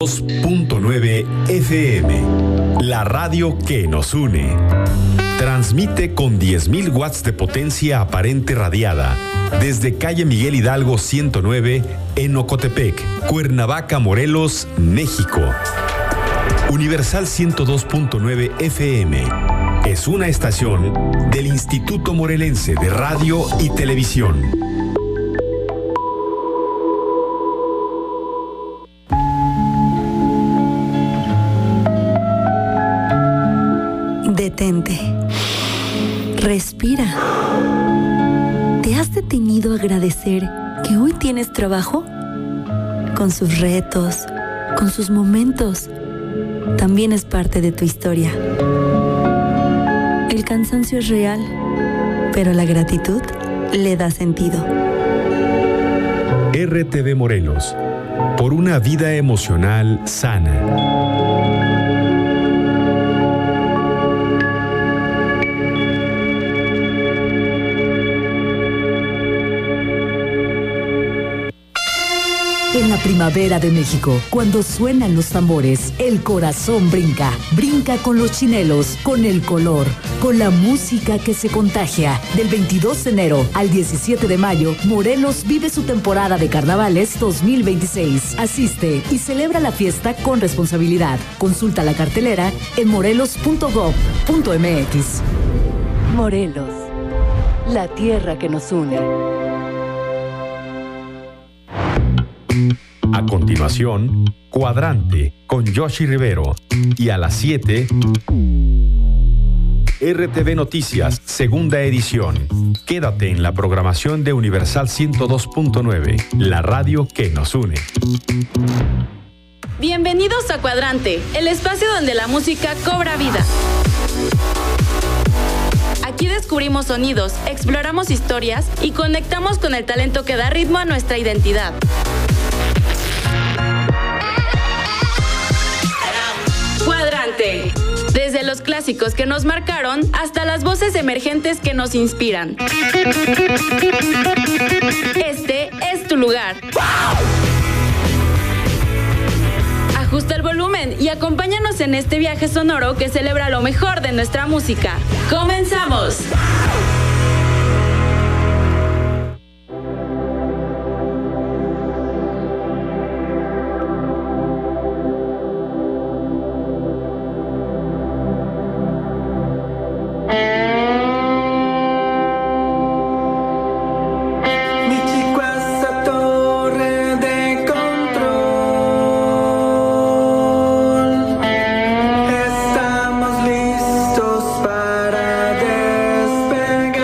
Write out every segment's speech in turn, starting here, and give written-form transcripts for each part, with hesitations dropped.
102.9 FM, la radio que nos une. Transmite con 10.000 watts de potencia aparente radiada desde calle Miguel Hidalgo 109 en Ocotepec, Cuernavaca, Morelos, México. Universal 102.9 FM es una estación del Instituto Morelense de Radio y Televisión. Detente. Respira. ¿Te has detenido a agradecer que hoy tienes trabajo? Con sus retos, con sus momentos, también es parte de tu historia. El cansancio es real, pero la gratitud le da sentido. RTV Morelos, por una vida emocional sana. En la primavera de México, cuando suenan los tambores, el corazón brinca. Brinca con los chinelos, con el color, con la música que se contagia. Del 22 de enero al 17 de mayo, Morelos vive su temporada de carnavales 2026. Asiste y celebra la fiesta con responsabilidad. Consulta la cartelera en morelos.gov.mx. Morelos, la tierra que nos une. A continuación, Cuadrante con Yoshi Rivero. Y a las 7, RTV Noticias, segunda edición. Quédate en la programación de Universal 102.9, la radio que nos une. Bienvenidos a Cuadrante, el espacio donde la música cobra vida. Aquí descubrimos sonidos, exploramos historias y conectamos con el talento que da ritmo a nuestra identidad. Cuadrante. Desde los clásicos que nos marcaron hasta las voces emergentes que nos inspiran. Este es tu lugar. Ajusta el volumen y acompáñanos en este viaje sonoro que celebra lo mejor de nuestra música. ¡Comenzamos! Estamos listos para despegar.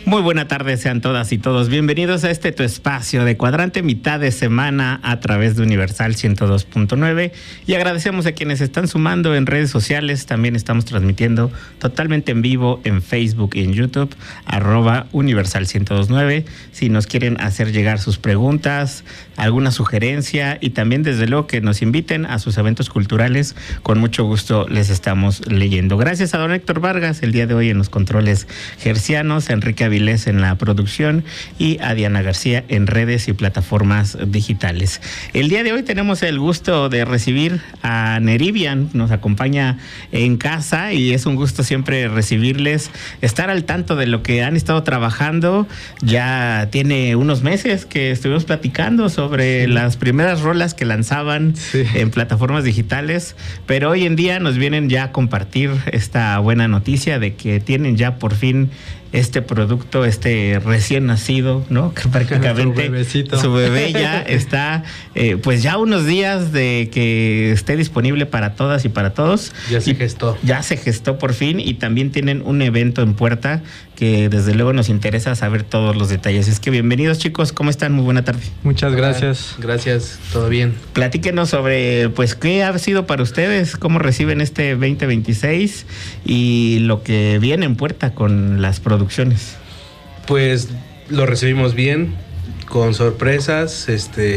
Muy buena tarde, sean todas y todos bienvenidos a tu espacio de Cuadrante mitad de semana a través de Universal 102.9 y agradecemos a quienes están sumando en redes sociales. También estamos transmitiendo totalmente en vivo en Facebook y en YouTube, @Universal 102.9. Si nos quieren hacer llegar sus preguntas, alguna sugerencia y también desde luego que nos inviten a sus eventos culturales, con mucho gusto les estamos leyendo. Gracias a don Héctor Vargas el día de hoy en los controles hercianos, a Enrique Avilés en la producción y a Diana García en redes y plataformas digitales. El día de hoy tenemos el gusto de recibir a Neribian, nos acompaña en casa y es un gusto siempre recibirles, estar al tanto de lo que han estado trabajando. Ya tiene unos meses que estuvimos platicando sobre las primeras rolas que lanzaban en plataformas digitales, pero hoy en día nos vienen ya a compartir esta buena noticia de que tienen ya por fin este producto, recién nacido, ¿no? Que prácticamente su bebé ya está, pues ya unos días de que esté disponible para todas y para todos. Ya se gestó. Ya se gestó por fin y también tienen un evento en puerta que desde luego nos interesa saber todos los detalles. Es que bienvenidos, chicos, ¿cómo están? Muy buena tarde. Muchas gracias. Gracias, todo bien. Platíquenos sobre, pues, qué ha sido para ustedes, cómo reciben este 2026 y lo que viene en puerta con las producciones. Pues lo recibimos bien, con sorpresas,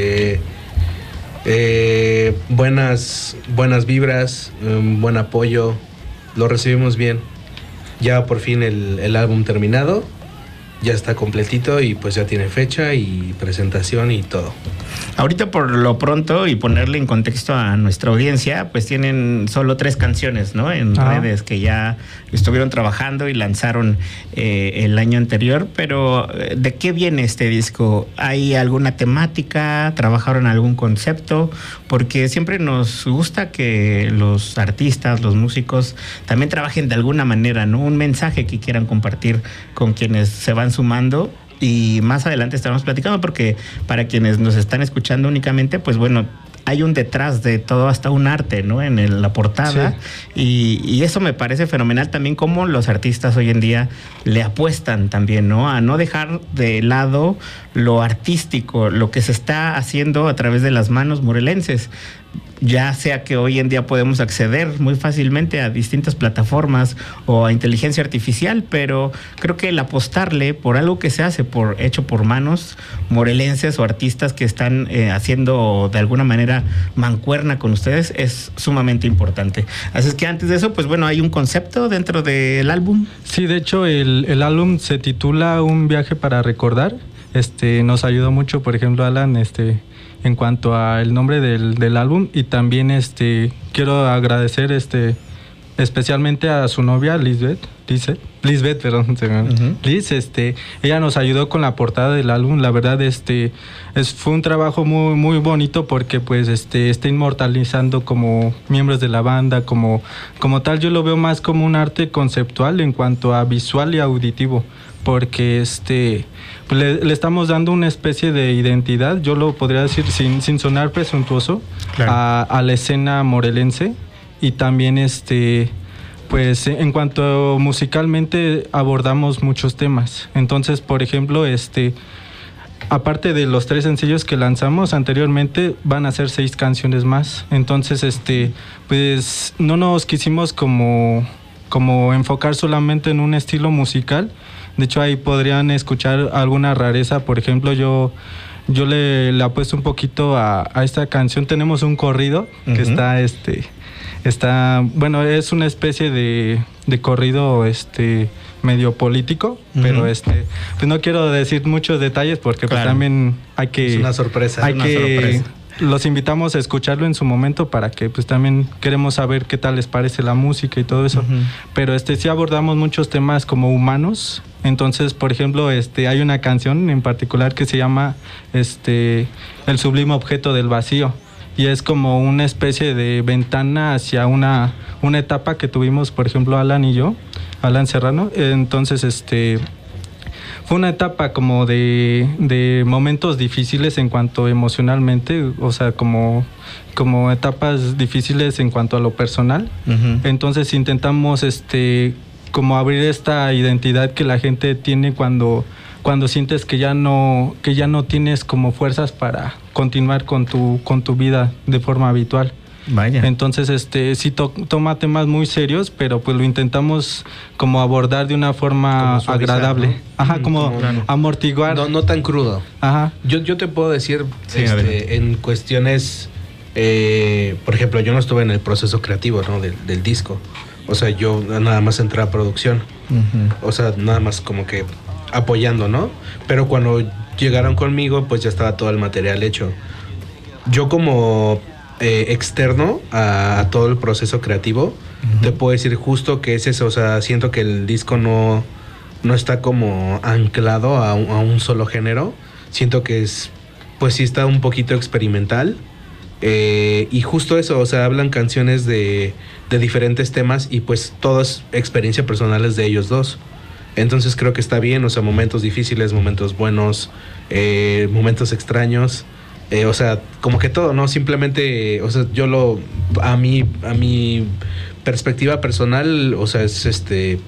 buenas vibras, buen apoyo, lo recibimos bien. Ya por fin el álbum terminado, ya está completito y pues ya tiene fecha y presentación y todo. Ahorita por lo pronto y ponerle en contexto a nuestra audiencia, pues tienen solo 3 canciones, ¿no? En redes que ya estuvieron trabajando y lanzaron el año anterior, pero ¿de qué viene este disco? ¿Hay alguna temática? ¿Trabajaron algún concepto? Porque siempre nos gusta que los artistas, los músicos también trabajen de alguna manera, ¿no? Un mensaje que quieran compartir con quienes se van sumando. Y más adelante estaremos platicando porque para quienes nos están escuchando únicamente, pues bueno, hay un detrás de todo, hasta un arte, ¿no? En la portada. Sí. Y eso me parece fenomenal también, cómo los artistas hoy en día le apuestan también, ¿no? A no dejar de lado lo artístico, lo que se está haciendo a través de las manos morelenses. Ya sea que hoy en día podemos acceder muy fácilmente a distintas plataformas o a inteligencia artificial, pero creo que el apostarle por algo que se hace hecho por manos morelenses o artistas que están haciendo de alguna manera mancuerna con ustedes es sumamente importante. Así es que antes de eso, pues bueno, hay un concepto dentro del álbum. Sí, de hecho el álbum se titula Un viaje para recordar. Nos ayudó mucho, por ejemplo, Alan, en cuanto al nombre del álbum, y también quiero agradecer especialmente a su novia Lisbeth, perdón, Liz, ella nos ayudó con la portada del álbum. La verdad, fue un trabajo muy, muy bonito porque pues está inmortalizando como miembros de la banda, como tal. Yo lo veo más como un arte conceptual en cuanto a visual y auditivo, porque le estamos dando una especie de identidad, yo lo podría decir sin sonar presuntuoso, claro, a la escena morelense. Y también pues en cuanto musicalmente abordamos muchos temas. Entonces, por ejemplo, aparte de los 3 sencillos que lanzamos anteriormente, van a ser 6 canciones más. Entonces, pues no nos quisimos como enfocar solamente en un estilo musical. De hecho, ahí podrían escuchar alguna rareza. Por ejemplo, yo le apuesto un poquito a esta canción. Tenemos un corrido que está, bueno, es una especie de corrido medio político, pero pues no quiero decir muchos detalles porque claro, pues también hay que... Es una sorpresa. Los invitamos a escucharlo en su momento para que pues también queremos saber qué tal les parece la música y todo eso. Pero sí abordamos muchos temas como humanos. Entonces, por ejemplo, hay una canción en particular que se llama El sublime objeto del vacío. Y es como una especie de ventana hacia una etapa que tuvimos, por ejemplo, Alan y yo, Alan Serrano. Entonces, fue una etapa como de momentos difíciles en cuanto emocionalmente, o sea, como etapas difíciles en cuanto a lo personal. Entonces intentamos como abrir esta identidad que la gente tiene cuando sientes que ya no tienes como fuerzas para continuar con tu vida de forma habitual. Vaya. Entonces, sí toma temas muy serios, pero pues lo intentamos como abordar de una forma agradable. ¿No? Ajá, como amortiguar. No tan crudo. Ajá. Yo te puedo decir, sí, en cuestiones, por ejemplo, yo no estuve en el proceso creativo, ¿no? del disco. O sea, yo nada más entré a producción. O sea, nada más como que apoyando, ¿no? Pero cuando llegaron conmigo, pues ya estaba todo el material hecho. Yo como externo a todo el proceso creativo, te puedo decir justo que es eso. O sea, siento que el disco no está como anclado a un solo género. Siento que pues sí está un poquito experimental. Y justo eso, o sea, hablan canciones de diferentes temas y pues todas experiencias personales de ellos dos. Entonces creo que está bien, o sea, momentos difíciles, momentos buenos, momentos extraños. O sea, como que todo, ¿no? Simplemente, o sea, a mi perspectiva personal, o sea, es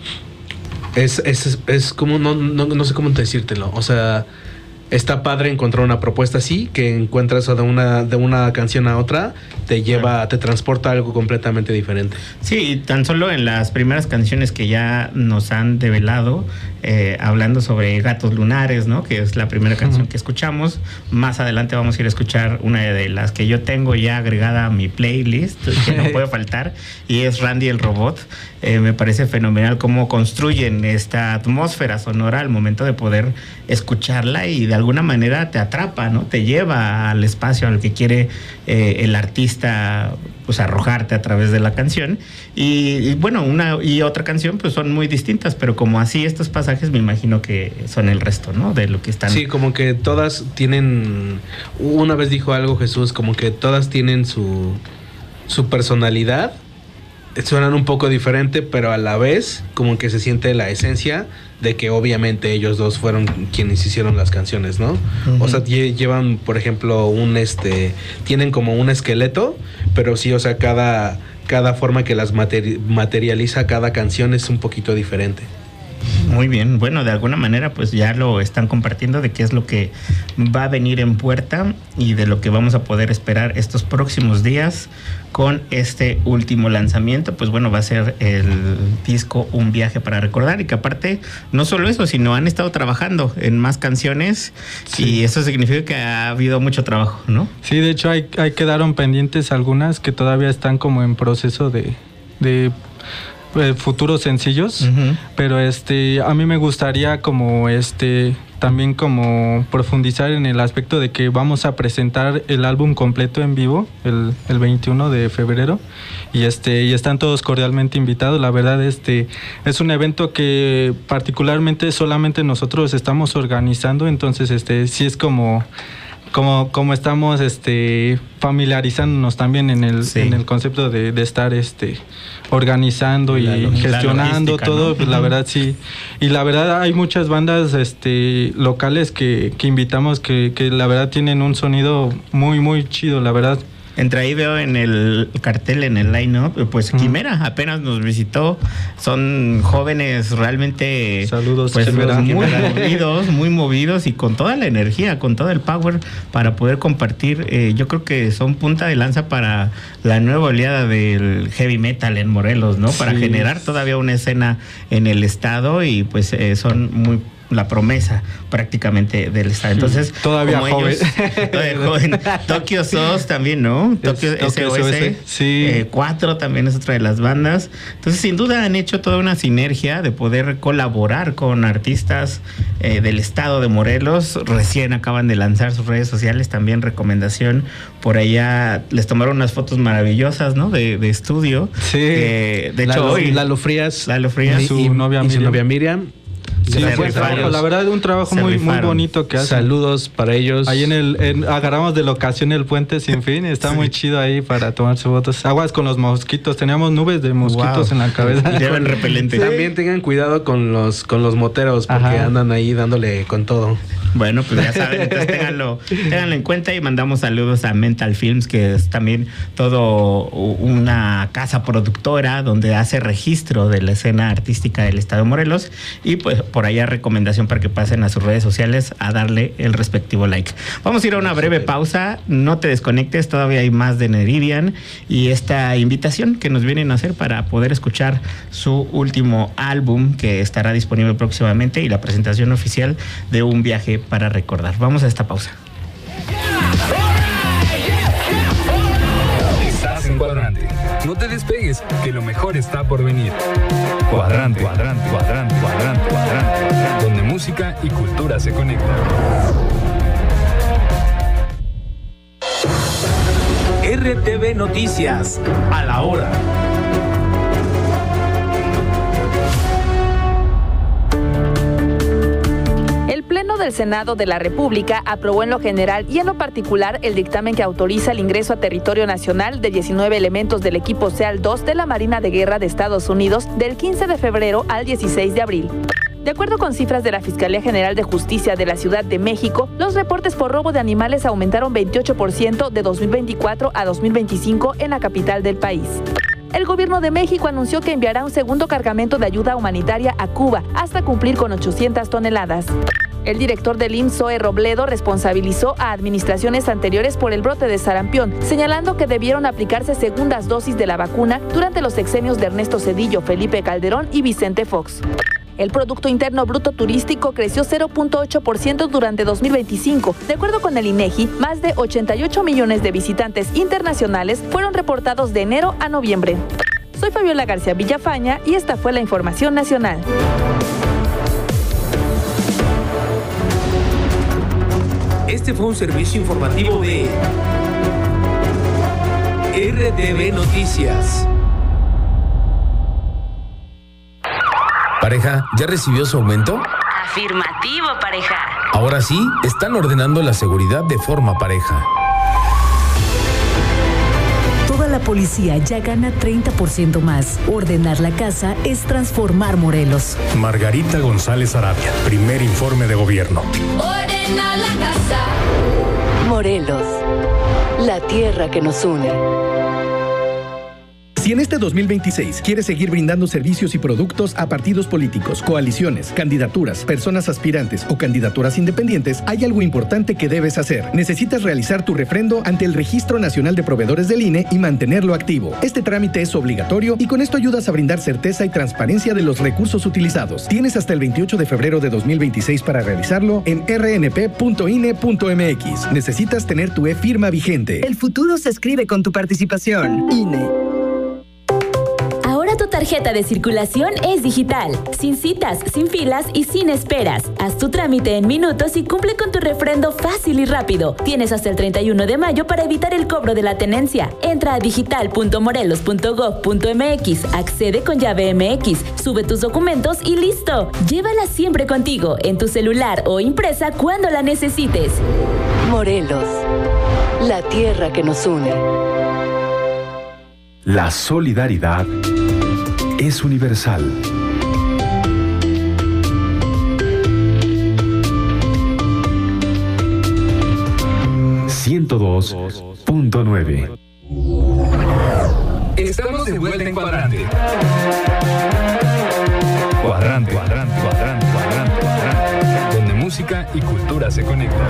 como, no sé cómo decírtelo, o sea, está padre encontrar una propuesta así, que encuentras de una canción a otra, te lleva, te transporta a algo completamente diferente. Sí, tan solo en las primeras canciones que ya nos han develado, hablando sobre Gatos Lunares, ¿no? Que es la primera canción que escuchamos. Más adelante vamos a ir a escuchar una de las que yo tengo ya agregada a mi playlist, que no puede faltar, y es Randy el Robot. Me parece fenomenal cómo construyen esta atmósfera sonora al momento de poder escucharla y de alguna manera te atrapa, ¿no? Te lleva al espacio al que quiere el artista, pues, arrojarte a través de la canción. Y bueno, una y otra canción pues son muy distintas, pero como así estos pasajes me imagino que son el resto, ¿no? De lo que están. Sí, como que todas tienen, una vez dijo algo Jesús, como que todas tienen su personalidad. Suenan un poco diferente, pero a la vez como que se siente la esencia de que obviamente ellos dos fueron quienes hicieron las canciones, ¿no? O sea, llevan, por ejemplo, tienen como un esqueleto, pero sí, o sea, cada forma que las materializa cada canción es un poquito diferente. Muy bien, bueno, de alguna manera pues ya lo están compartiendo de qué es lo que va a venir en puerta y de lo que vamos a poder esperar estos próximos días con este último lanzamiento. Pues bueno, va a ser el disco Un Viaje para Recordar, y que aparte no solo eso, sino han estado trabajando en más canciones. Sí. Y eso significa que ha habido mucho trabajo, ¿no? Sí, de hecho hay quedaron pendientes algunas que todavía están como en proceso de futuros sencillos, pero a mí me gustaría como también como profundizar en el aspecto de que vamos a presentar el álbum completo en vivo el 21 de febrero y están todos cordialmente invitados. La verdad es un evento que particularmente solamente nosotros estamos organizando, entonces sí es como estamos familiarizándonos también en el concepto de estar organizando y gestionando todo, ¿no? Pues la verdad sí. Y la verdad hay muchas bandas locales que invitamos que la verdad tienen un sonido muy muy chido, la verdad. Entre ahí veo en el cartel, en el line-up, pues Quimera apenas nos visitó. Son jóvenes realmente, saludos, pues, Quimera. Muy movidos y con toda la energía, con todo el power para poder compartir. Yo creo que son punta de lanza para la nueva oleada del heavy metal en Morelos, ¿no? Para generar todavía una escena en el estado, y pues son muy la promesa prácticamente del estado. Entonces, todavía joven. Todavía joven. Tokyo SOS también, ¿no? Tokyo SOS. Sí. 4 también es otra de las bandas. Entonces, sin duda han hecho toda una sinergia de poder colaborar con artistas del estado de Morelos. Recién acaban de lanzar sus redes sociales, también recomendación. Por allá les tomaron unas fotos maravillosas, ¿no? De estudio. Sí. De hecho, hoy Lalo Frías. Lalo Frías. Su novia Miriam. Sí, buen trabajo. La verdad, un trabajo muy bonito que hacen. Saludos para ellos. Ahí agarramos de locación el Puente Sin Fin. Está muy chido ahí para tomarse fotos. Aguas con los mosquitos. Teníamos nubes de mosquitos en la cabeza. Llevan repelente. Sí. También tengan cuidado con los moteros porque andan ahí dándole con todo. Bueno, pues ya saben, entonces ténganlo en cuenta y mandamos saludos a Mental Films, que es también todo una casa productora donde hace registro de la escena artística del estado de Morelos, y pues por allá recomendación para que pasen a sus redes sociales a darle el respectivo like. Vamos a ir a una breve pausa, no te desconectes, todavía hay más de Neridian y esta invitación que nos vienen a hacer para poder escuchar su último álbum que estará disponible próximamente y la presentación oficial de Un Viaje para Recordar. Vamos a esta pausa. Estás en Cuadrante. No te despegues, que lo mejor está por venir. Cuadrante, cuadrante, cuadrante, cuadrante, cuadrante, donde música y cultura se conectan. RTV Noticias, a la hora. El Pleno del Senado de la República aprobó en lo general y en lo particular el dictamen que autoriza el ingreso a territorio nacional de 19 elementos del equipo SEAL-2 de la Marina de Guerra de Estados Unidos del 15 de febrero al 16 de abril. De acuerdo con cifras de la Fiscalía General de Justicia de la Ciudad de México, los reportes por robo de animales aumentaron 28% de 2024 a 2025 en la capital del país. El gobierno de México anunció que enviará un segundo cargamento de ayuda humanitaria a Cuba hasta cumplir con 800 toneladas. El director del IMSS, Zoe Robledo, responsabilizó a administraciones anteriores por el brote de sarampión, señalando que debieron aplicarse segundas dosis de la vacuna durante los sexenios de Ernesto Zedillo, Felipe Calderón y Vicente Fox. El Producto Interno Bruto Turístico creció 0.8% durante 2025. De acuerdo con el INEGI, más de 88 millones de visitantes internacionales fueron reportados de enero a noviembre. Soy Fabiola García Villafaña y esta fue la información nacional. Este fue un servicio informativo de RTV Noticias. Pareja, ¿ya recibió su aumento? Afirmativo, pareja. Ahora sí, están ordenando la seguridad de forma pareja. Toda la policía ya gana 30% más. Ordenar la casa es transformar Morelos. Margarita González Arabia, primer informe de gobierno. Ordena la casa. Morelos, la tierra que nos une. Si en este 2026 quieres seguir brindando servicios y productos a partidos políticos, coaliciones, candidaturas, personas aspirantes o candidaturas independientes, hay algo importante que debes hacer. Necesitas realizar tu refrendo ante el Registro Nacional de Proveedores del INE y mantenerlo activo. Este trámite es obligatorio y con esto ayudas a brindar certeza y transparencia de los recursos utilizados. Tienes hasta el 28 de febrero de 2026 para realizarlo en rnp.ine.mx. Necesitas tener tu e-firma vigente. El futuro se escribe con tu participación. INE. Tu tarjeta de circulación es digital, sin citas, sin filas y sin esperas. Haz tu trámite en minutos y cumple con tu refrendo fácil y rápido. Tienes hasta el 31 de mayo para evitar el cobro de la tenencia. Entra a digital.morelos.gov.mx, accede con llave MX, sube tus documentos y listo. Llévala siempre contigo, en tu celular o impresa cuando la necesites. Morelos, la tierra que nos une. La solidaridad es universal. ...102.9. Estamos de vuelta en Cuadrante. Cuadrante, cuadrante, cuadrante, cuadrante, cuadrante. Donde música y cultura se conectan.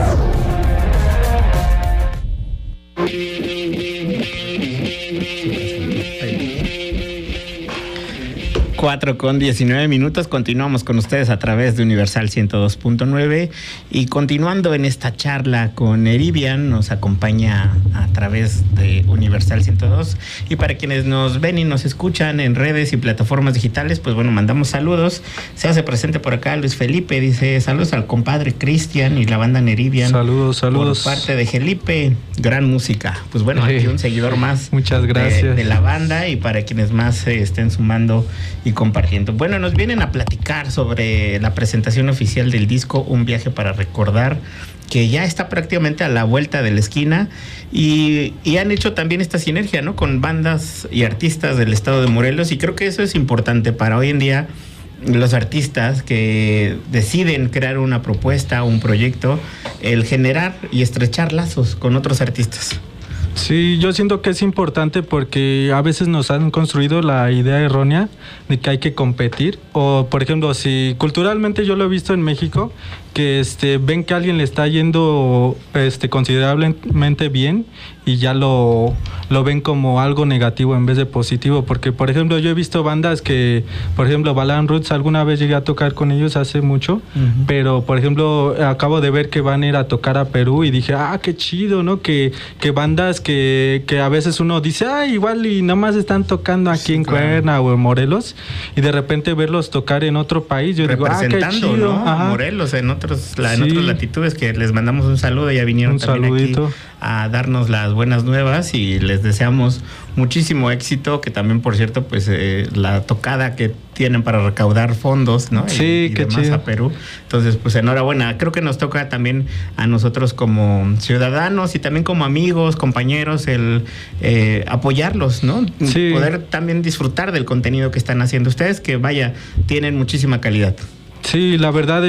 4:19. Continuamos con ustedes a través de Universal 102.9 y continuando en esta charla con Neridian, nos acompaña a través de Universal 102, y para quienes nos ven y nos escuchan en redes y plataformas digitales, pues bueno, mandamos saludos. Se hace presente por acá Luis Felipe, dice saludos al compadre Cristian y la banda Neridian. Saludos. Por parte de Felipe, gran música. Pues bueno, aquí un seguidor más. Muchas gracias. De la banda, y para quienes más se estén sumando y y compartiendo. Bueno, nos vienen a platicar sobre la presentación oficial del disco Un viaje para recordar, que ya está prácticamente a la vuelta de la esquina y han hecho también esta sinergia, ¿no?, con bandas y artistas del estado de Morelos, y creo que eso es importante para hoy en día los artistas que deciden crear una propuesta, un proyecto, el generar y estrechar lazos con otros artistas. Sí, yo siento que es importante porque a veces nos han construido la idea errónea de que hay que competir, o por ejemplo, si culturalmente yo lo he visto en México, que ven que a alguien le está yendo considerablemente bien y ya lo ven como algo negativo en vez de positivo, porque por ejemplo yo he visto bandas que, por ejemplo, Balan Roots, alguna vez llegué a tocar con ellos hace mucho, pero por ejemplo acabo de ver que van a ir a tocar a Perú y dije, qué chido, ¿no? Que bandas que a veces uno dice, igual y nada más están tocando aquí en Cuerna o en Morelos, y de repente verlos tocar en otro país, yo digo, qué chido, ¿no? Morelos en otras latitudes, que les mandamos un saludo, ya vinieron también aquí a darnos las buenas nuevas y les deseamos muchísimo éxito, que también, por cierto, pues la tocada que tienen para recaudar fondos, ¿no? Sí, y qué demás chido. A Perú. Entonces, pues enhorabuena. Creo que nos toca también a nosotros como ciudadanos y también como amigos, compañeros, el apoyarlos, ¿no? Sí. Poder también disfrutar del contenido que están haciendo ustedes, que vaya, tienen muchísima calidad. Sí, la verdad,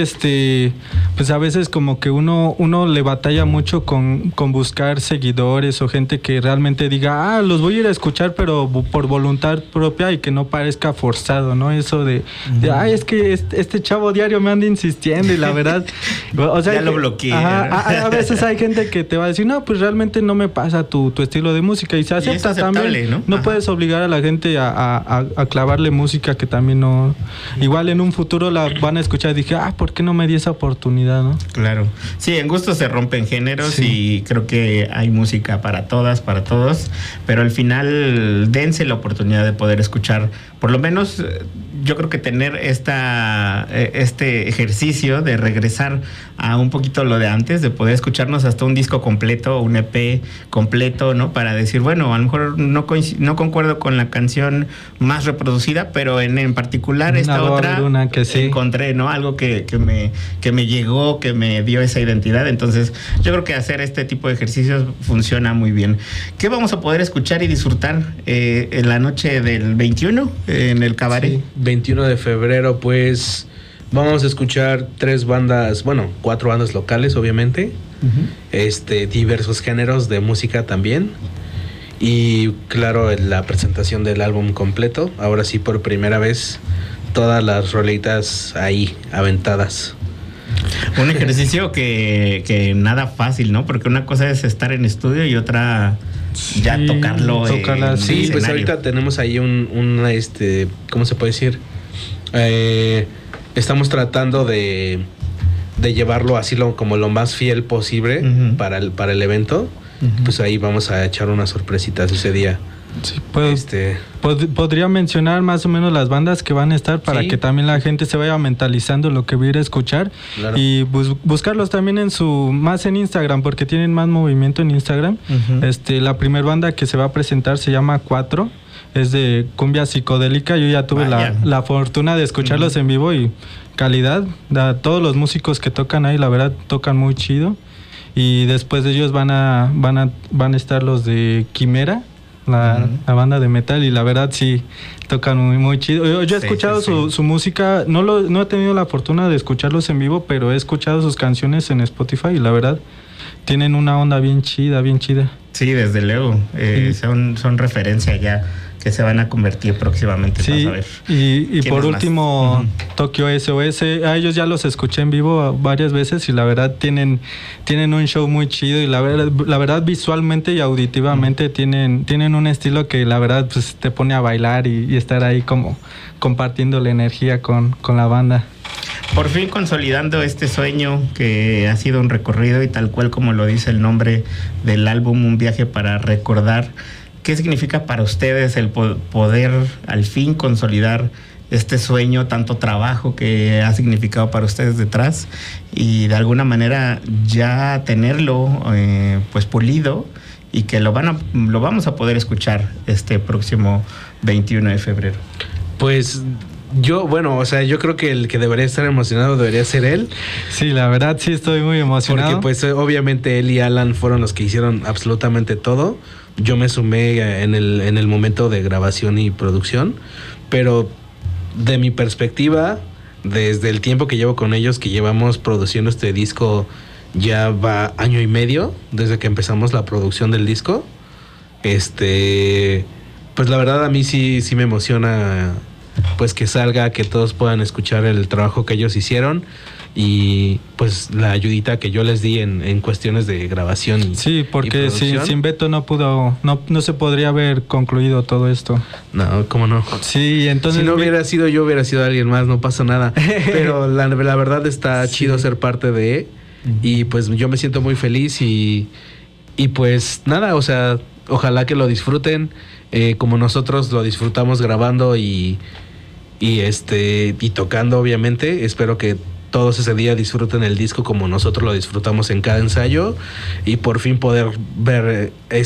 pues a veces como que uno le batalla mucho con buscar seguidores o gente que realmente diga, los voy a ir a escuchar, pero por voluntad propia y que no parezca forzado, ¿no? Eso de es que este chavo diario me anda insistiendo, y la verdad, o sea, ya lo bloqueé. A veces hay gente que te va a decir, no, pues realmente no me pasa tu estilo de música, y se acepta también. No puedes obligar a la gente a clavarle música que también no. Igual en un futuro la van a escuchar, dije, ¿por qué no me di esa oportunidad, no? Claro. Sí, en gusto se rompen géneros, y creo que hay música para todas, para todos, pero al final dense la oportunidad de poder escuchar, por lo menos yo creo que tener este ejercicio de regresar a un poquito lo de antes, de poder escucharnos hasta un disco completo, un EP completo, ¿no? Para decir, bueno, a lo mejor no concuerdo con la canción más reproducida, pero en particular esta otra encontré, ¿no? Algo que me llegó, que me dio esa identidad. Entonces, yo creo que hacer este tipo de ejercicios funciona muy bien. ¿Qué vamos a poder escuchar y disfrutar en la noche del 21 en el cabaret? Sí, 21 de febrero, pues vamos a escuchar 4 bandas locales, obviamente, diversos géneros de música también, y claro, la presentación del álbum completo, ahora sí por primera vez, todas las rolitas ahí aventadas. Un ejercicio que nada fácil, ¿no? Porque una cosa es estar en estudio y otra ya tocarlo. Sí, pues ahorita tenemos ahí ¿cómo se puede decir? Estamos tratando de llevarlo así como lo más fiel posible para el evento. Pues ahí vamos a echar unas sorpresitas ese día. Sí, podría mencionar más o menos las bandas que van a estar para que también la gente se vaya mentalizando lo que va a ir a escuchar. Claro. Y buscarlos también más en Instagram, porque tienen más movimiento en Instagram. La primer banda que se va a presentar se llama 4, es de cumbia psicodélica. Yo ya tuve la fortuna de escucharlos en vivo, y calidad, todos los músicos que tocan ahí, la verdad, tocan muy chido. Y después de ellos van a estar los de Quimera, la banda de metal, y la verdad sí tocan muy, muy chido. Yo he escuchado su música, no he tenido la fortuna de escucharlos en vivo, pero he escuchado sus canciones en Spotify, y la verdad tienen una onda bien chida, bien chida. Sí, desde luego, son referencia ya, que se van a convertir próximamente. Sí, vas a ver. Y por último, Tokio SOS, a ellos ya los escuché en vivo varias veces, y la verdad tienen un show muy chido, y la verdad visualmente y auditivamente tienen un estilo que la verdad pues te pone a bailar y estar ahí como compartiendo la energía con la banda. Por fin consolidando este sueño que ha sido un recorrido, y tal cual como lo dice el nombre del álbum, Un viaje para recordar. ¿Qué significa para ustedes el poder al fin consolidar este sueño, tanto trabajo que ha significado para ustedes detrás, y de alguna manera ya tenerlo pues pulido, y que lo vamos a poder escuchar este próximo 21 de febrero? Pues Yo creo que el que debería estar emocionado debería ser él. Sí, la verdad sí estoy muy emocionado. Porque pues obviamente él y Alan fueron los que hicieron absolutamente todo. Yo me sumé en el momento de grabación y producción, pero de mi perspectiva, desde el tiempo que llevo con ellos, que llevamos produciendo este disco, ya va 1 año y medio desde que empezamos la producción del disco. Pues la verdad a mí sí me emociona pues que salga, que todos puedan escuchar el trabajo que ellos hicieron y pues la ayudita que yo les di en cuestiones de grabación. Sí, porque sin Beto no se podría haber concluido todo esto. No, ¿cómo no? Sí, entonces si no hubiera sido yo, hubiera sido alguien más, no pasa nada. Pero la verdad está chido ser parte de, y pues yo me siento muy feliz y pues nada, o sea, ojalá que lo disfruten como nosotros lo disfrutamos grabando y tocando, obviamente. Espero que todos ese día disfruten el disco como nosotros lo disfrutamos en cada ensayo y por fin poder ver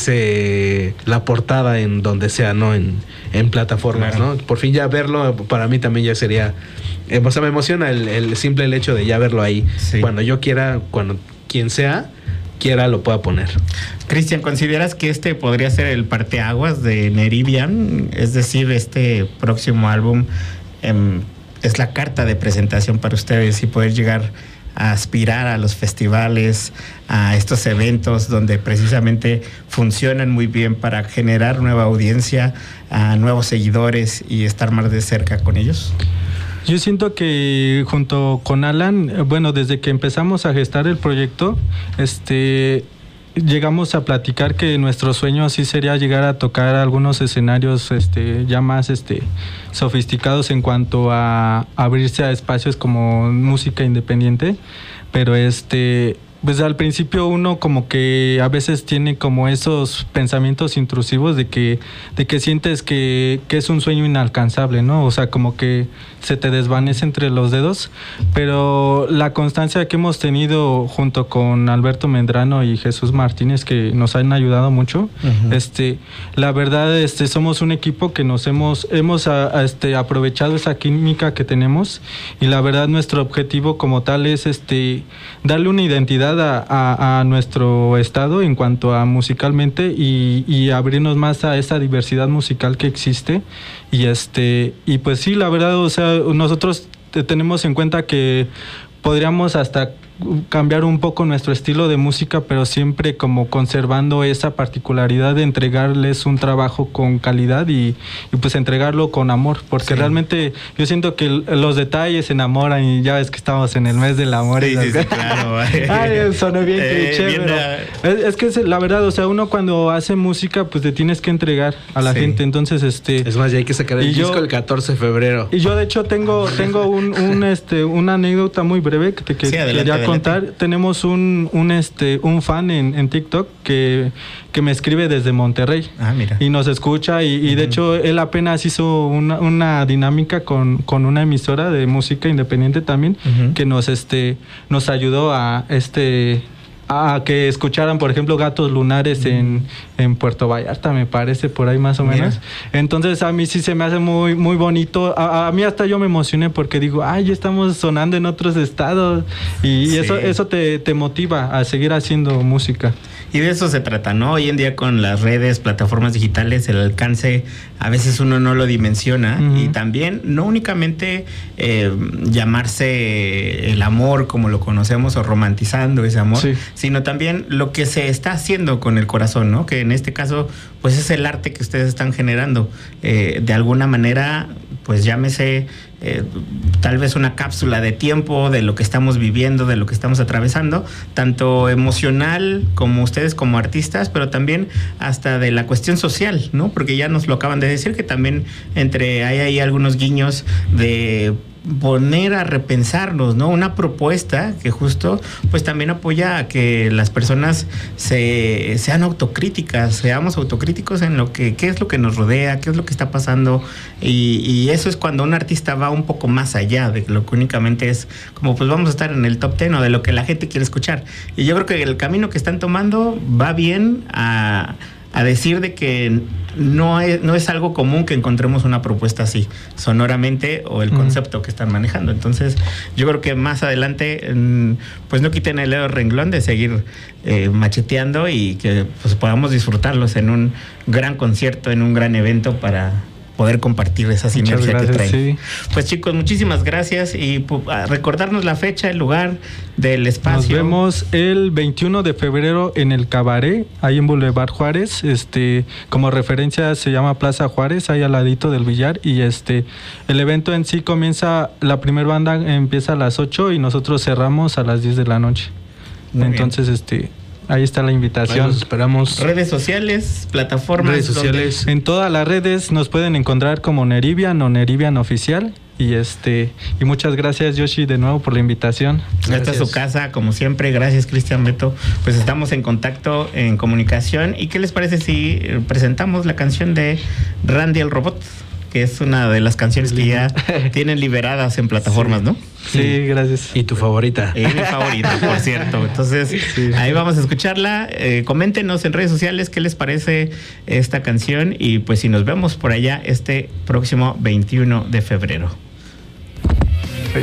la portada en donde sea, ¿no? En plataformas, claro. ¿No? Por fin ya verlo para mí también ya sería, o sea, me emociona el simple hecho de ya verlo ahí. Sí. Cuando yo quiera, cuando quien sea quiera lo pueda poner. Cristian, ¿consideras que podría ser el parteaguas de Neridian? Es decir, este próximo álbum es la carta de presentación para ustedes y poder llegar a aspirar a los festivales, a estos eventos donde precisamente funcionan muy bien para generar nueva audiencia, a nuevos seguidores y estar más de cerca con ellos? Yo siento que junto con Alan, bueno, desde que empezamos a gestar el proyecto, llegamos a platicar que nuestro sueño sí sería llegar a tocar algunos escenarios ya más sofisticados en cuanto a abrirse a espacios como música independiente, pero pues al principio uno como que a veces tiene como esos pensamientos intrusivos de que sientes que es un sueño inalcanzable, ¿no? O sea, como que se te desvanece entre los dedos, pero la constancia que hemos tenido junto con Alberto Medrano y Jesús Martínez, que nos han ayudado mucho, uh-huh. La verdad, somos un equipo que nos hemos aprovechado esa química que tenemos, y la verdad nuestro objetivo como tal es darle una identidad a nuestro estado en cuanto a musicalmente y abrirnos más a esa diversidad musical que existe y pues sí, la verdad, o sea, nosotros tenemos en cuenta que podríamos hasta cambiar un poco nuestro estilo de música, pero siempre como conservando esa particularidad de entregarles un trabajo con calidad y pues entregarlo con amor, porque sí. Realmente yo siento que los detalles enamoran, y ya ves que estamos en el mes del amor. Sí, sí, claro. Ay, sonó bien cliché, pero es que la verdad, o sea, uno cuando hace música pues te tienes que entregar a la gente, entonces es más, ya hay que sacar el disco el 14 de febrero. Y yo de hecho tengo una anécdota muy breve que quería contar. Tenemos un fan en TikTok que me escribe desde Monterrey. Mira. Y nos escucha y de hecho él apenas hizo una dinámica con una emisora de música independiente también, que nos ayudó a que escucharan, por ejemplo, Gatos Lunares en Puerto Vallarta, me parece, por ahí más o menos. Mira. Entonces a mí sí se me hace muy, muy bonito. A mí hasta yo me emocioné porque digo, ya estamos sonando en otros estados y sí. eso te motiva a seguir haciendo música. Y de eso se trata, ¿no? Hoy en día con las redes, plataformas digitales, el alcance a veces uno no lo dimensiona, y también no únicamente llamarse el amor como lo conocemos o romantizando ese amor, sí. Sino también lo que se está haciendo con el corazón, ¿no? Que en este caso pues es el arte que ustedes están generando. De alguna manera, pues llámese tal vez una cápsula de tiempo de lo que estamos viviendo, de lo que estamos atravesando, tanto emocional como ustedes como artistas, pero también hasta de la cuestión social, ¿no? Porque ya nos lo acaban de decir que también hay ahí algunos guiños de poner a repensarnos, ¿no? Una propuesta que justo pues también apoya a que las personas sean autocríticas, seamos autocríticos en qué es lo que nos rodea, qué es lo que está pasando, y eso es cuando un artista va un poco más allá de lo que únicamente es como pues vamos a estar en el top 10 o de lo que la gente quiere escuchar. Y yo creo que el camino que están tomando va bien a a decir de que no es algo común que encontremos una propuesta así, sonoramente, o el concepto que están manejando. Entonces, yo creo que más adelante, pues no quiten el dedo del renglón de seguir macheteando y que pues podamos disfrutarlos en un gran concierto, en un gran evento para poder compartir esa sinergia que traen. Sí. Pues chicos, muchísimas gracias y recordarnos la fecha, el lugar del espacio. Nos vemos el 21 de febrero en el Cabaret, ahí en Boulevard Juárez. Como referencia se llama Plaza Juárez, ahí al ladito del billar. Y el evento en sí comienza, la primera banda empieza a las 8 y nosotros cerramos a las 10 de la noche. Muy Entonces, ahí está la invitación. Nos esperamos. Redes sociales, plataformas. Redes sociales. En todas las redes nos pueden encontrar como Neribian o Neribian Oficial. Y muchas gracias, Yoshi, de nuevo por la invitación. Esta es su casa, como siempre. Gracias, Cristian, Beto. Pues estamos en contacto, en comunicación. ¿Y qué les parece si presentamos la canción de Randy el Robot? Que es una de las canciones que ya tienen liberadas en plataformas, ¿no? Sí, gracias. ¿Y tu favorita? Mi favorita, por cierto. Entonces, ahí vamos a escucharla. Coméntenos en redes sociales qué les parece esta canción y pues si nos vemos por allá este próximo 21 de febrero. Sí.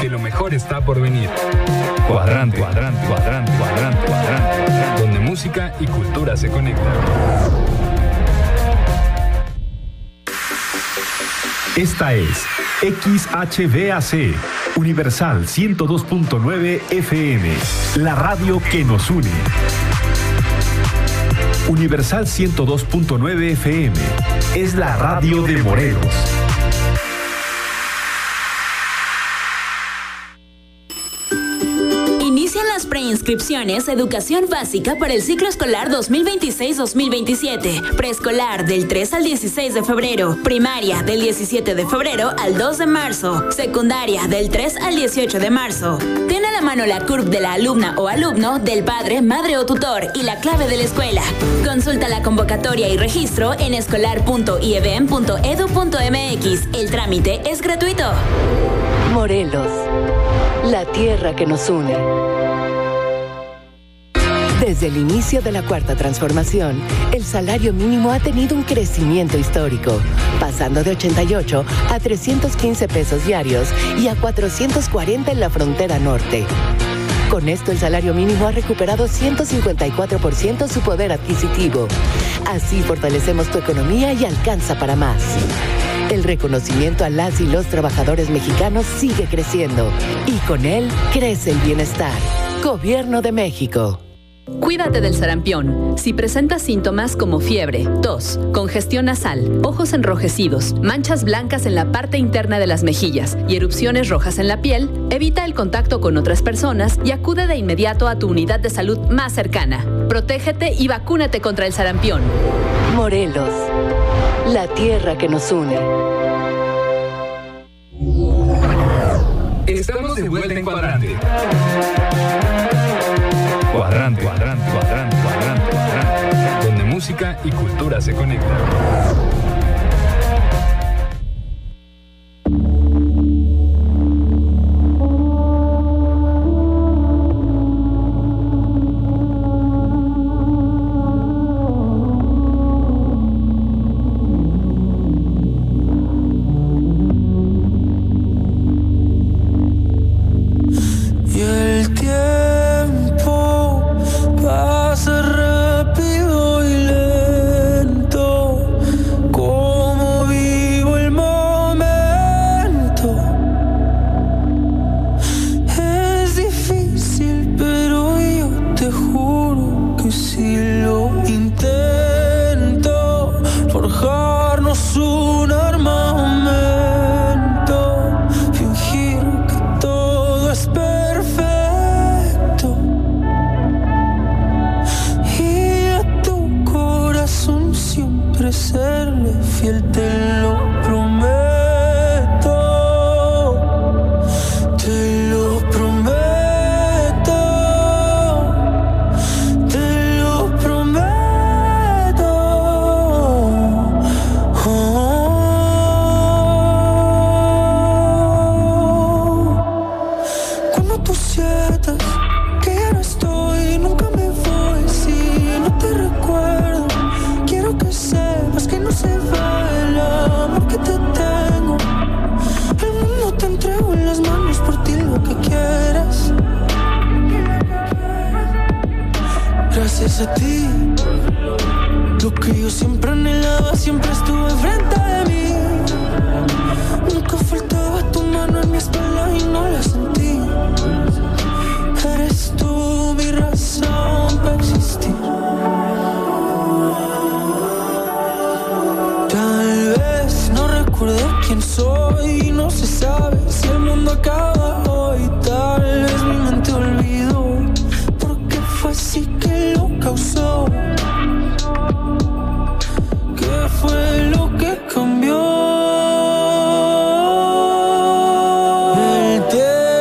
que lo mejor está por venir. Cuadrante, cuadrante, cuadrante, cuadrante, cuadrante, donde música y cultura se conectan. Esta es XHVAC, Universal 102.9 FM, la radio que nos une. Universal 102.9 FM es la radio de Morelos. Las preinscripciones Educación Básica para el ciclo escolar 2026-2027. Preescolar del 3 al 16 de febrero. Primaria del 17 de febrero al 2 de marzo. Secundaria del 3 al 18 de marzo. Ten a la mano la CURP de la alumna o alumno, del padre, madre o tutor y la clave de la escuela. Consulta la convocatoria y registro en escolar.iebem.edu.mx. El trámite es gratuito. Morelos, la tierra que nos une. Desde el inicio de la Cuarta Transformación, el salario mínimo ha tenido un crecimiento histórico, pasando de 88 a 315 pesos diarios y a 440 en la frontera norte. Con esto, el salario mínimo ha recuperado 154% su poder adquisitivo. Así fortalecemos tu economía y alcanza para más. El reconocimiento a las y los trabajadores mexicanos sigue creciendo y con él crece el bienestar. Gobierno de México. Cuídate del sarampión. Si presentas síntomas como fiebre, tos, congestión nasal, ojos enrojecidos, manchas blancas en la parte interna de las mejillas y erupciones rojas en la piel, evita el contacto con otras personas y acude de inmediato a tu unidad de salud más cercana. Protégete y vacúnate contra el sarampión. Morelos, la tierra que nos une. Estamos de vuelta en Cuadrante. Cuadrante, cuadrante, cuadrante, cuadrante, cuadrante, donde música y cultura se conectan. El tiempo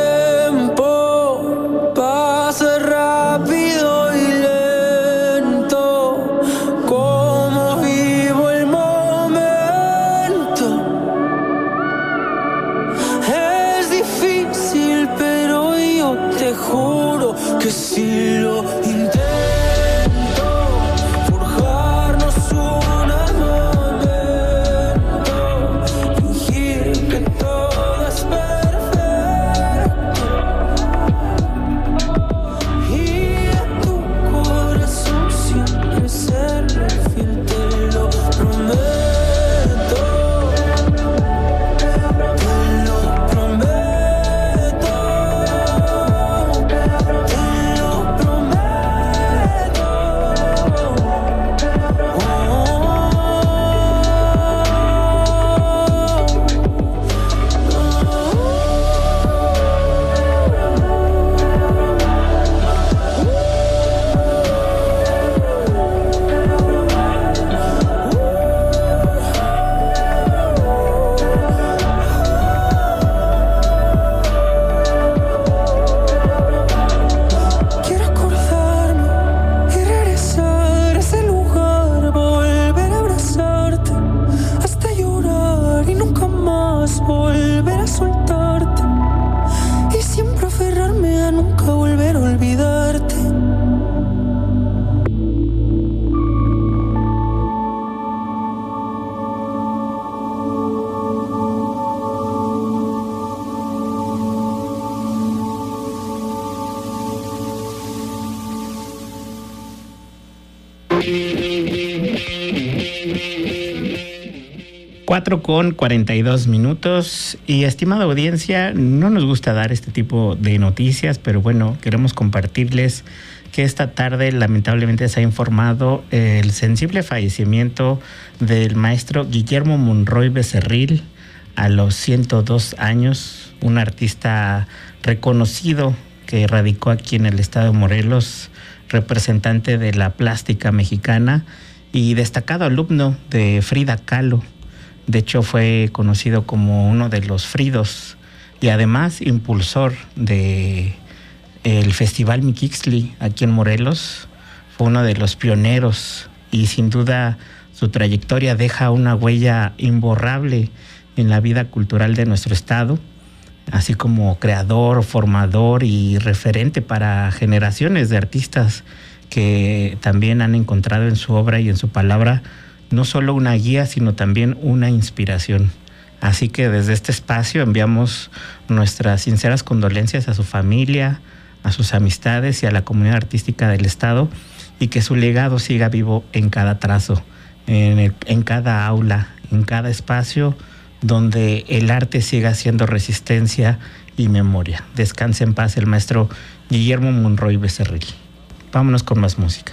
4:42 y estimada audiencia, no nos gusta dar este tipo de noticias, pero bueno, queremos compartirles que esta tarde lamentablemente se ha informado el sensible fallecimiento del maestro Guillermo Monroy Becerril a los 102 años, un artista reconocido que radicó aquí en el estado de Morelos, representante de la plástica mexicana y destacado alumno de Frida Kahlo. De hecho, fue conocido como uno de los Fridos y además impulsor de el Festival Mixquihtli aquí en Morelos. Fue uno de los pioneros y sin duda su trayectoria deja una huella imborrable en la vida cultural de nuestro estado, así como creador, formador y referente para generaciones de artistas que también han encontrado en su obra y en su palabra no solo una guía, sino también una inspiración. Así que desde este espacio enviamos nuestras sinceras condolencias a su familia, a sus amistades y a la comunidad artística del estado, y que su legado siga vivo en cada trazo, en cada aula, en cada espacio donde el arte siga siendo resistencia y memoria. Descanse en paz el maestro Guillermo Monroy Becerril. Vámonos con más música.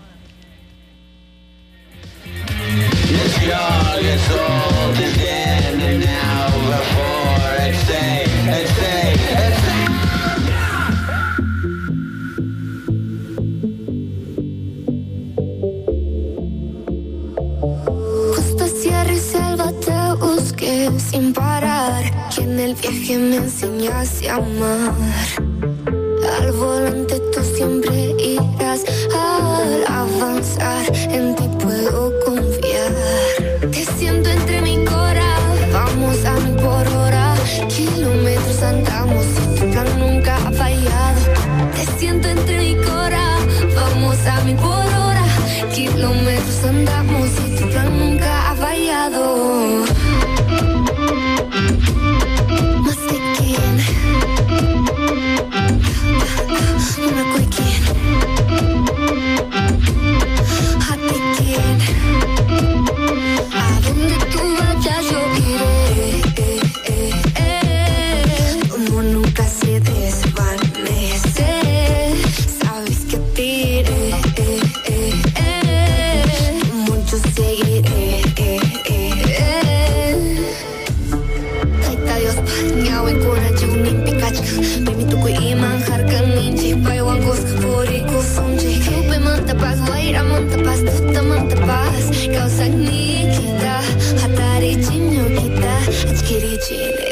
Justo tierra y selva te busqué sin parar, y en el viaje me enseñaste a amar. Al volante tú siempre irás al avanzar, en ti puedo confiar. Te siento entre mi cora, vamos a 1000 por hora. Kilómetros andamos y tu plan nunca ha fallado. Te siento entre mi cora, vamos a 1000 por hora. Kilómetros andamos y tu plan nunca ha fallado. Más que quién, una cualquier. A ti quién, a donde tú vayas yo iré. Como nunca se desvanece, sabes que tiré. Mucho seguiré. Kaita Dios pañao en coraje unin pikachu. Permito que iman harkan ninji paiwan gos kaporiku sonji. Kupe mantapas waira mantapas tuta mantapas. Kausak ni kita hatari chinyo kita achkiri chile.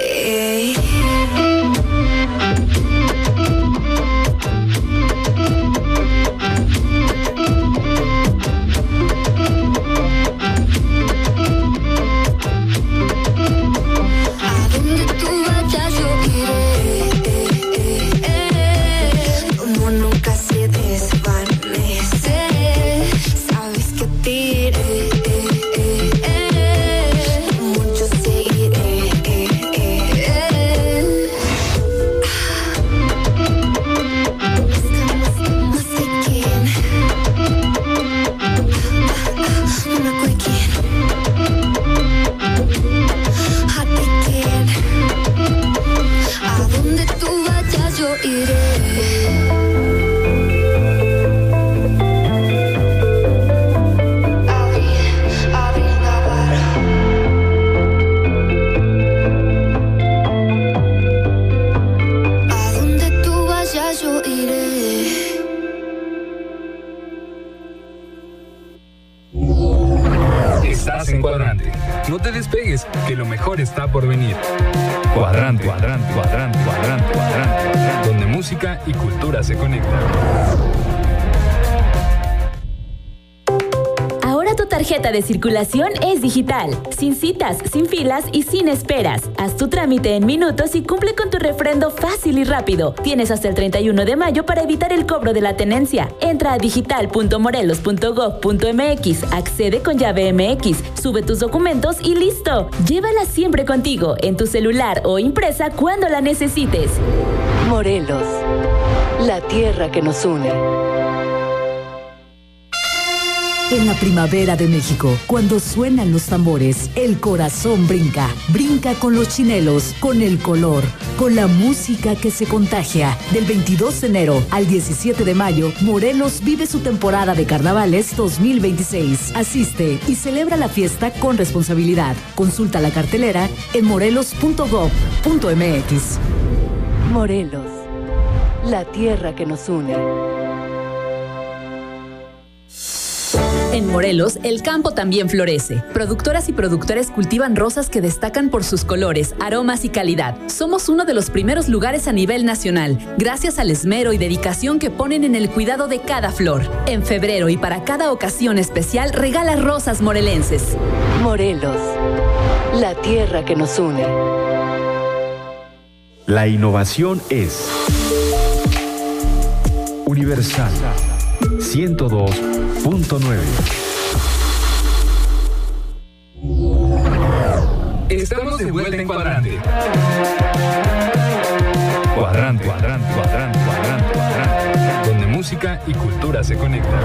Estás en Cuadrante. No te despegues, que lo mejor está por venir. Cuadrante, cuadrante, cuadrante, cuadrante, cuadrante, cuadrante, donde música y cultura se conectan. Tu tarjeta de circulación es digital, sin citas, sin filas y sin esperas. Haz tu trámite en minutos y cumple con tu refrendo fácil y rápido. Tienes hasta el 31 de mayo para evitar el cobro de la tenencia. Entra a digital.morelos.gov.mx, accede con llave MX, sube tus documentos y listo. Llévala siempre contigo, en tu celular o impresa cuando la necesites. Morelos, la tierra que nos une. En la primavera de México, cuando suenan los tambores, el corazón brinca. Brinca con los chinelos, con el color, con la música que se contagia. Del 22 de enero al 17 de mayo, Morelos vive su temporada de carnavales 2026. Asiste y celebra la fiesta con responsabilidad. Consulta la cartelera en morelos.gov.mx. Morelos, la tierra que nos une. En Morelos, el campo también florece. Productoras y productores cultivan rosas que destacan por sus colores, aromas y calidad. Somos uno de los primeros lugares a nivel nacional, gracias al esmero y dedicación que ponen en el cuidado de cada flor. En febrero y para cada ocasión especial, regala rosas morelenses. Morelos, la tierra que nos une. La innovación es Universal 102.9. Estamos de vuelta en Cuadrante. Cuadrante, cuadrante, cuadrante, cuadrante, cuadrante. Donde música y cultura se conectan.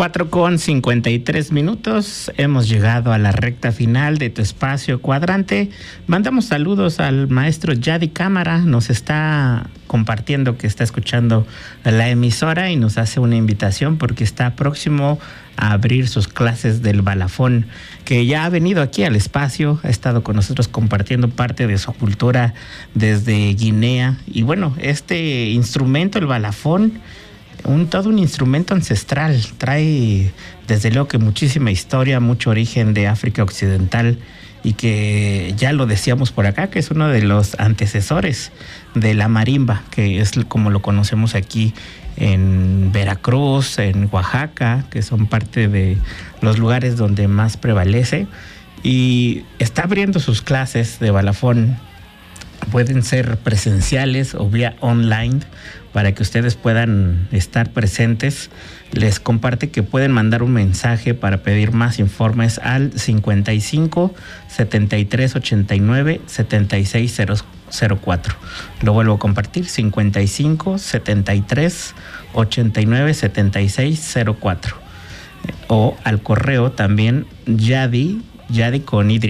4:53. Hemos llegado a la recta final de tu espacio Cuadrante. Mandamos saludos al maestro Yadi Cámara. Nos está compartiendo que está escuchando la emisora y nos hace una invitación porque está próximo a abrir sus clases del balafón, que ya ha venido aquí al espacio, ha estado con nosotros compartiendo parte de su cultura desde Guinea. Y bueno, este instrumento, el balafón, todo un instrumento ancestral, trae desde luego que muchísima historia, mucho origen de África Occidental, y que ya lo decíamos por acá, que es uno de los antecesores de la marimba, que es como lo conocemos aquí en Veracruz, en Oaxaca, que son parte de los lugares donde más prevalece, y está abriendo sus clases de balafón. Pueden ser presenciales o vía online para que ustedes puedan estar presentes. Les comparte que pueden mandar un mensaje para pedir más informes al 55 73 89 76 04. Lo vuelvo a compartir, 55 73 89 76 04. O al correo también Yadi con Y,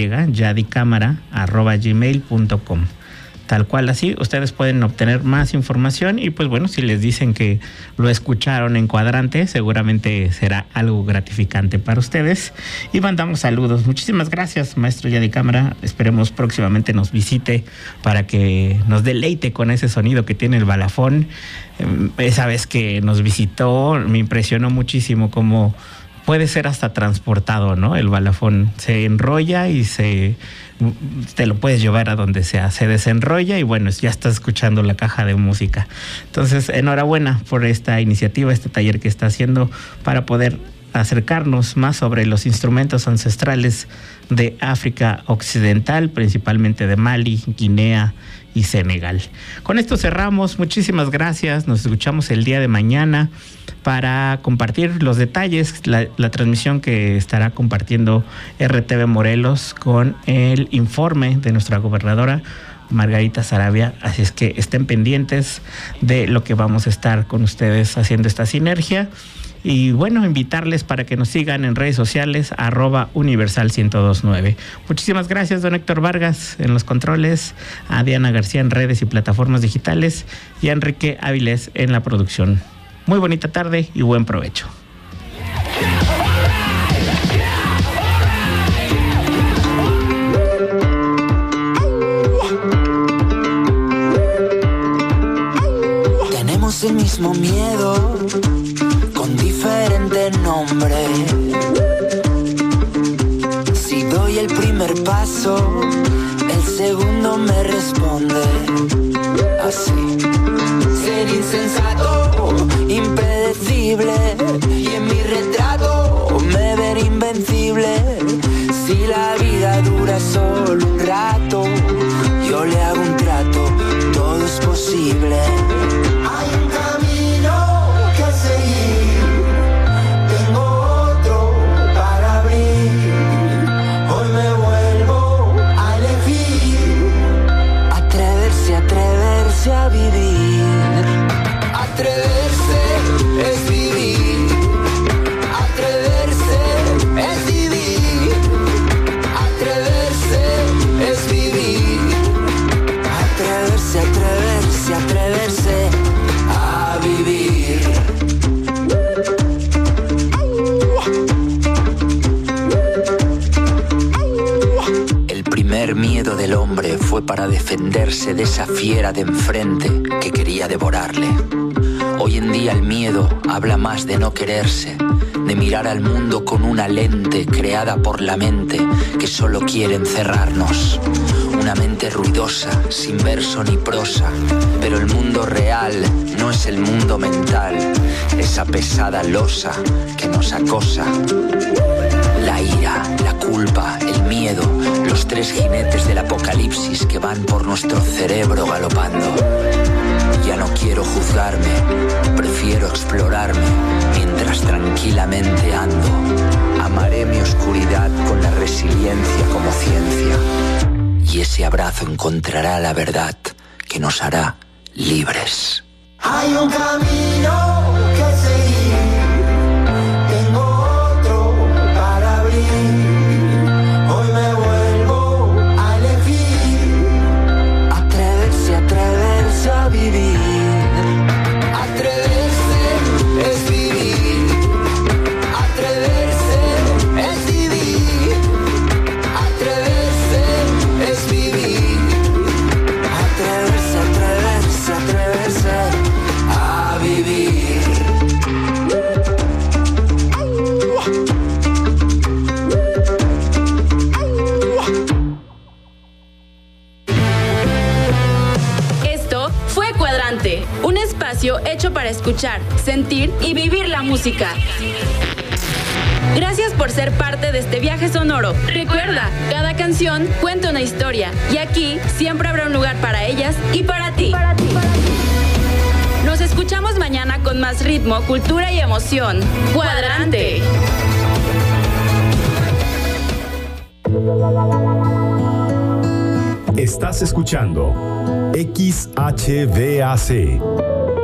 yadicamara@gmail.com. Tal cual así, ustedes pueden obtener más información y pues bueno, si les dicen que lo escucharon en Cuadrante, seguramente será algo gratificante para ustedes. Y mandamos saludos. Muchísimas gracias, maestro Yadi Cámara. Esperemos próximamente nos visite para que nos deleite con ese sonido que tiene el balafón. Esa vez que nos visitó, me impresionó muchísimo cómo puede ser hasta transportado, ¿no? El balafón se enrolla y te lo puedes llevar a donde sea, se desenrolla y bueno, ya estás escuchando la caja de música. Entonces, enhorabuena por esta iniciativa, este taller que está haciendo para poder acercarnos más sobre los instrumentos ancestrales de África Occidental, principalmente de Mali, Guinea y Senegal. Con esto cerramos. Muchísimas gracias. Nos escuchamos el día de mañana para compartir los detalles, la transmisión que estará compartiendo RTV Morelos con el informe de nuestra gobernadora Margarita Saravia. Así es que estén pendientes de lo que vamos a estar con ustedes haciendo esta sinergia. Y bueno, invitarles para que nos sigan en redes sociales, @Universal1029. Muchísimas gracias, don Héctor Vargas en los controles, a Diana García en redes y plataformas digitales y a Enrique Áviles en la producción. Muy bonita tarde y buen provecho. Tenemos el mismo miedo con diferente nombre. Si doy el primer paso, el segundo me responde así. Ser insensato, impredecible, y en mi retrato me ver invencible. Si la vida dura solo un rato, yo le hago un trato, todo es posible. Hay un camino que seguir, tengo otro para abrir. Hoy me vuelvo a elegir. Atreverse a vivir. Atreverse es vivir. Atreverse es vivir. Atreverse es vivir. Atreverse a vivir. El primer miedo del hombre fue para defenderse de esa fiera de enfrente que quería devorarle. Hoy en día el miedo habla más de no quererse, de mirar al mundo con una lente creada por la mente que solo quiere encerrarnos. Una mente ruidosa, sin verso ni prosa, pero el mundo real no es el mundo mental, esa pesada losa que nos acosa. La ira, la culpa, el miedo, los tres jinetes del apocalipsis que van por nuestro cerebro galopando. Ya no quiero juzgarme, prefiero explorarme mientras tranquilamente ando. Amaré mi oscuridad con la resiliencia como ciencia. Y ese abrazo encontrará la verdad que nos hará libres. Hay un camino que seguir, tengo escuchar, sentir y vivir la música. Gracias por ser parte de este viaje sonoro. Recuerda, cada canción cuenta una historia y aquí siempre habrá un lugar para ellas y para ti. Nos escuchamos mañana con más ritmo, cultura y emoción. Cuadrante. Estás escuchando XHVAC